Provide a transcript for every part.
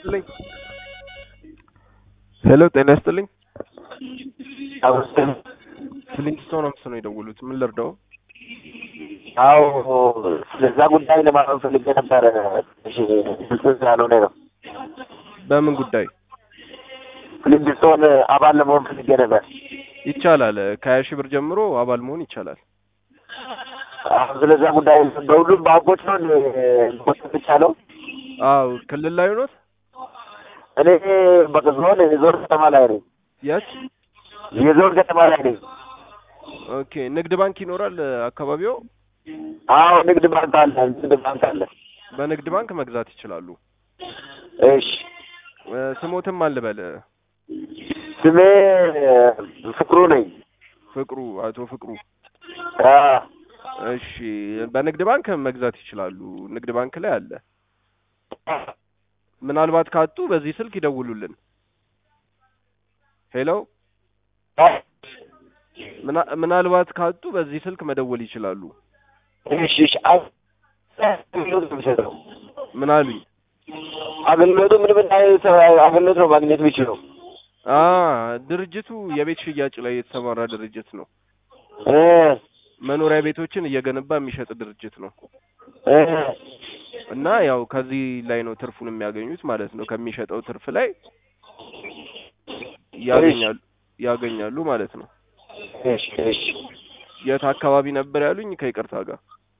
ይስጥልኝ። ሄሎ ጤና ይስጥልኝ። ፍሊንግስቶን አምስ ነው የደወሉት። ምን ልርዳው? አዎ ስለዛ ጉዳይ ለማወቅ ፈልጌ ነበር። እሺ ግልጽ ያልሆነ ነው። በምን ጉዳይ? ፍሊንግስቶን አባል ለመሆን ፈልጌ ነበር። ይቻላል። ከ20 ሺህ ብር ጀምሮ አባል መሆን ይቻላል። አዎ ስለዛ ጉዳይ በሁሉም ባንኮች ነው የሚቻለው? አዎ ክልል ላይ ሆኖት? እኔ በዞን የዞን ከተማ ላይ ነኝ። የት? የዞን ከተማ ላይ ነኝ። ኦኬ ንግድ ባንክ ይኖራል አካባቢው? አዎ ንግድ ባንክ አለ። ንግድ ባንክ አለ። በንግድ ባንክ መግዛት ይችላሉ። እሺ ስሞትም አልበል። ስሜ ፍቅሩ ነኝ። ፍቅሩ፣ አቶ ፍቅሩ። አ እሺ በንግድ ባንክ መግዛት ይችላሉ። ንግድ ባንክ ላይ አለ። ምናልባት ካጡ በዚህ ስልክ ይደውሉልን። ሄሎ ምናልባት ካጡ በዚህ ስልክ መደወል ይችላሉ። እሺ እሺ ምን አሉኝ? አገልግሎቱ ምን አይነት አገልግሎት ነው ማግኘት የሚችለው? ድርጅቱ የቤት ሽያጭ ላይ የተሰማራ ድርጅት ነው። መኖሪያ ቤቶችን እየገነባ የሚሸጥ ድርጅት ነው። እና ያው ከዚህ ላይ ነው ትርፉን የሚያገኙት ማለት ነው። ከሚሸጠው ትርፍ ላይ ያገኛሉ ማለት ነው። እሺ እሺ የት አካባቢ ነበር ያሉኝ? ከይቅርታ ጋር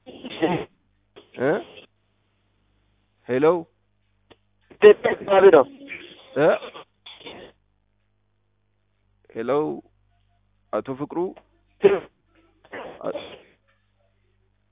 ሄሎ ነው ሄሎ አቶ ፍቅሩ